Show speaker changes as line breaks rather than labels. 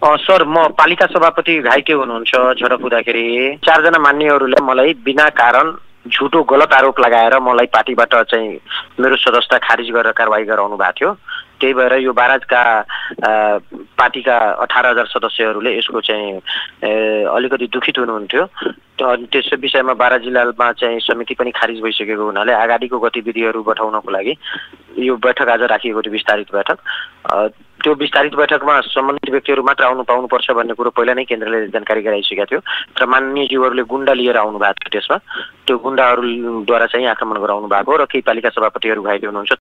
Sir म पालिका सभापति घाइते हुनुहुन्छ झडप हुँदाखेरि 4 जना मान्यहरूले मलाई बिना कारण झुटो गलत आरोप लगाएर मलाई पार्टीबाट चाहिँ मेरो सदस्यता खारिज गरेर कारबाही गराउनु भएको थियो। त्यही भएर यो बाराजका पार्टीका 18,000 सदस्यहरूले यसको चाहिँ अलिकति दुखित हुनुहुन्थ्यो। अनि त्यस विषयमा बारा जिल्लामा चाहिँ समिति पनि खारिज भइसकेको हुनाले अगाडिको गतिविधिहरू बढाउनको लागि यो बैठक आज राखिएको थियो, विस्तारित बैठक। त्यो विस्तारित बैठकमा सम्बन्धित व्यक्तिहरू मात्र आउनु पाउनुपर्छ भन्ने कुरो पहिला नै केन्द्रले जानकारी गराइसकेका थियो। तर माननीयज्यूहरूले गुण्डा लिएर आउनु भएको थियो। त्यसमा त्यो गुण्डाहरूद्वारा चाहिँ आक्रमण गराउनु भएको र केही पालिका सभापतिहरू घाइते हुनुहुन्छ।